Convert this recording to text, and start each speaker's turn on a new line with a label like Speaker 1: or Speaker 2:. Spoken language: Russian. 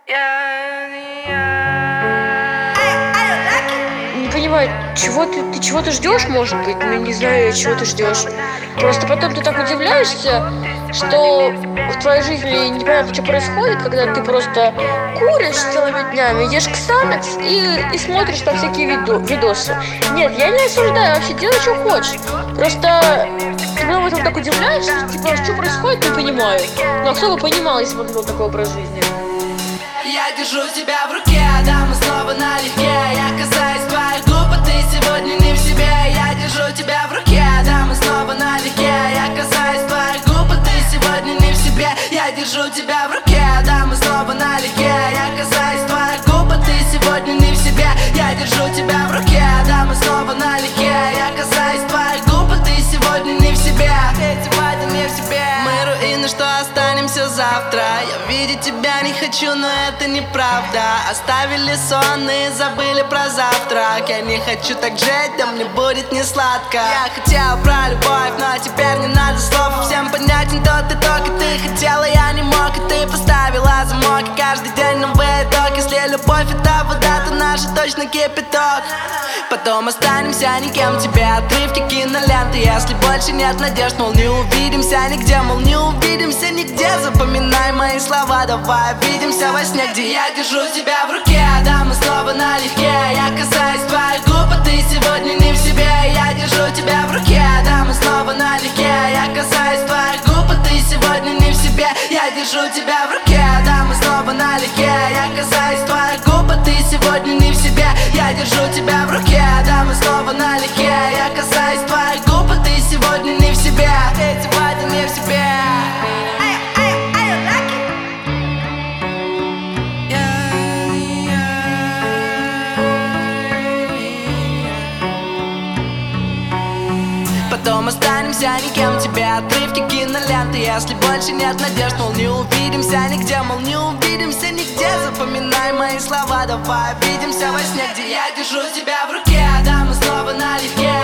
Speaker 1: Не понимаю, чего ты чего-то ждешь, может быть, ну не знаю, чего ты ждешь. Просто потом ты так удивляешься, что в твоей жизни непонятно, что происходит, когда ты просто куришь целыми днями, ешь ксанакс и смотришь там всякие видосы. Нет, я не осуждаю, вообще делай, что хочешь. Просто ты потом этом так удивляешься, типа, что происходит, не понимаю. Ну а кто бы понимал, если бы он вел такой образ жизни?
Speaker 2: Я держу тебя в руке, да мы снова налегке. Я касаюсь твоих губ, а ты сегодня не в себе. Я держу тебя в руке, да мы снова налегке. Я касаюсь твоих губ, а ты сегодня не в себе. Я держу тебя в руке, да мы снова налегке. Я касаюсь твоих губ, а ты сегодня не в себе. Я держу тебя в руке, да мы снова налегке. Я касаюсь твоих губ, а ты сегодня не в себе. Ты сегодня не в себе. Мы руины, что останемся завтра. Я видеть тебя не хочу, но это неправда. Оставили сон и забыли про завтрак. Я не хочу так жить, да мне будет не сладко. Я хотела про любовь, но теперь не надо слов. Всем понятен тот итог, и ты хотела, я не мог. И ты поставила замок, и каждый день новый итог. Если любовь это вода, то наша точно кипяток. Потом останемся никем, тебе отрывки киноленты. Если больше нет надежд, мол, не увидимся нигде. Мол, не увидимся нигде. Запоминай мои слова, давай увидимся во сне, где я держу тебя в руке. Да, мы снова налегке. Я касаюсь твоих губ, а ты сегодня не в себе. Я держу тебя в руке. Да, мы снова налегке. Я касаюсь твоих губ, а ты сегодня не в себе. Я держу тебя в руке. Да, мы снова налегке. Я касаюсь твоих губ, а ты сегодня не в себе. Я держу тебя в руке. Да, мы снова налегке. Я касаюсь твоих губ, а ты сегодня не в себе. Ты сегодня не в себе. Потом останемся никем, тебе отрывки киноленты. Если больше нет надежд, мол, не увидимся нигде. Мол, не увидимся нигде. Запоминай мои слова, давай увидимся во сне, где я держу тебя в руке. Да, мы снова налегке.